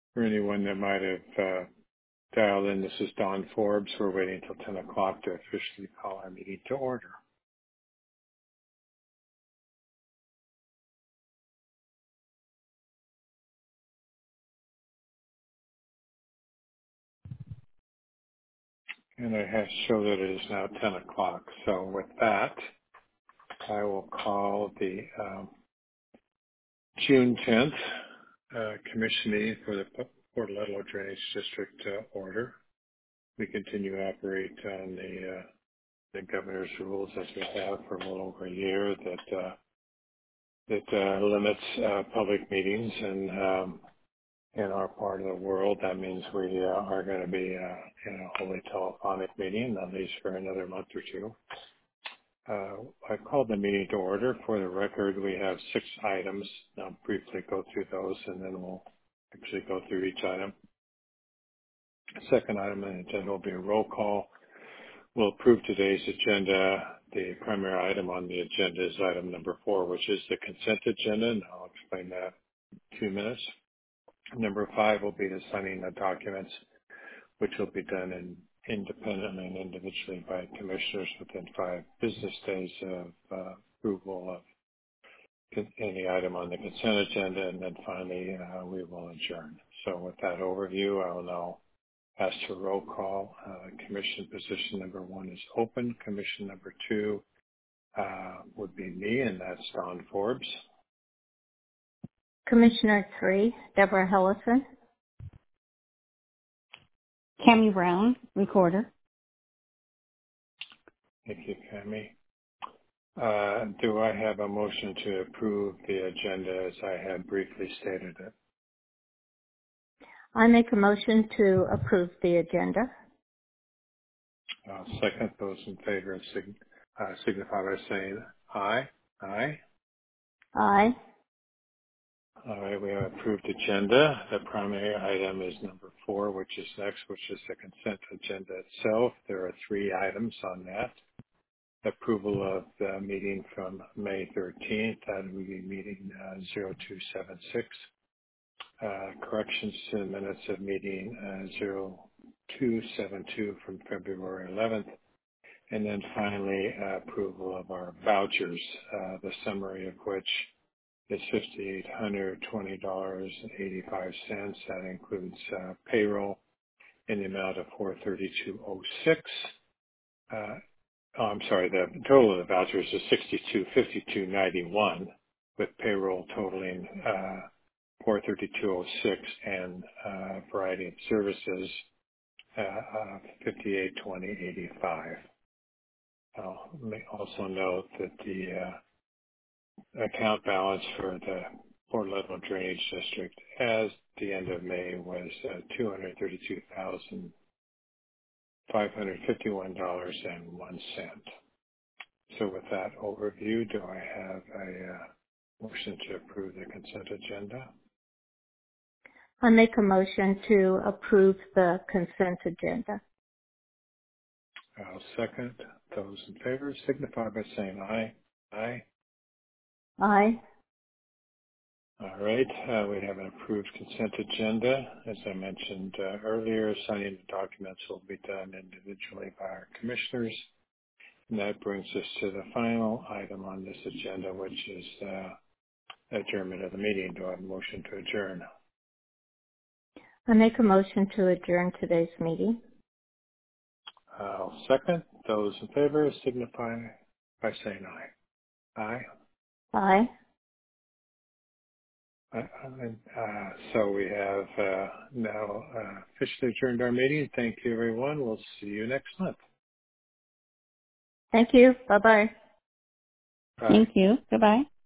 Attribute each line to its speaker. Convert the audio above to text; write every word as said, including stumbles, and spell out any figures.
Speaker 1: For anyone that might have uh, dialed in, this is Don Forbes. We're waiting until ten o'clock to officially call our meeting to order. And I have show that it is now ten o'clock. So with that, I will call the um, June tenth uh, commission meeting for the Port Ludlow Drainage District uh, order. We continue to operate on the, uh, the governor's rules as we have for a little over a year that uh, that uh, limits uh, public meetings, and um, in our part of the world, that means we uh, are going to be uh, in a wholly telephonic meeting, at least for another month or two. Uh, I called the meeting to order. For the record, we have six items. I'll briefly go through those, and then we'll actually go through each item. Second item on the agenda will be a roll call. We'll approve today's agenda. The primary item on the agenda is item number four, which is the consent agenda, and I'll explain that in a few minutes. Number five will be the signing of documents, which will be done in, independently and individually by commissioners within five business days of uh, approval of con- any item on the consent agenda. And then finally, uh, we will adjourn. So with that overview, I will now ask for roll call. Uh, commission position number one is open. Commission number two uh, would be me, and that's Don Forbes.
Speaker 2: Commissioner three, Deborah Hellison.
Speaker 3: Cammie Brown, recorder.
Speaker 1: Thank you, Cammie. Uh, do I have a motion to approve the agenda as I had briefly stated it?
Speaker 2: I make a motion to approve the agenda.
Speaker 1: Uh, second, those in favor sig- uh, signify by saying aye. Aye.
Speaker 2: Aye.
Speaker 1: All right, we have approved agenda. The primary item is number four, which is next, which is the consent agenda itself. There are three items on that. Approval of the meeting from May thirteenth. That would be meeting uh, zero two seven six. Uh, corrections to the minutes of meeting uh, zero two seven two from February eleventh. And then finally, uh, approval of our vouchers, uh, the summary of which is five thousand eight hundred twenty dollars and eighty-five cents. That includes uh, payroll in the amount of four hundred thirty-two dollars and six cents. Uh, oh, I'm sorry, the total of the vouchers is sixty-two fifty-two ninety-one, with payroll totaling uh, four hundred thirty-two dollars and six cents, and uh, variety of services uh, uh, fifty-eight twenty eighty-five. I'll also note that the uh, account balance for the Port Ludlow Drainage District as the end of May was uh, two hundred thirty-two thousand five hundred fifty-one dollars and one cent. So with that overview, do I have a uh, motion to approve the consent agenda?
Speaker 2: I make a motion to approve the consent agenda.
Speaker 1: I'll second. Those in favor signify by saying aye. Aye.
Speaker 2: Aye.
Speaker 1: All right. Uh, we have an approved consent agenda. As I mentioned uh, earlier, signing the documents will be done individually by our commissioners. And that brings us to the final item on this agenda, which is uh, adjournment of the meeting. Do I have a motion to adjourn?
Speaker 2: I make a motion to adjourn today's meeting.
Speaker 1: I'll second. Those in favor signify by saying aye. Aye.
Speaker 2: Aye.
Speaker 1: Uh, uh, so we have uh, now uh, officially adjourned our meeting. Thank you, everyone. We'll see you next month.
Speaker 2: Thank you. Bye-bye.
Speaker 1: Bye.
Speaker 3: Thank you. Goodbye.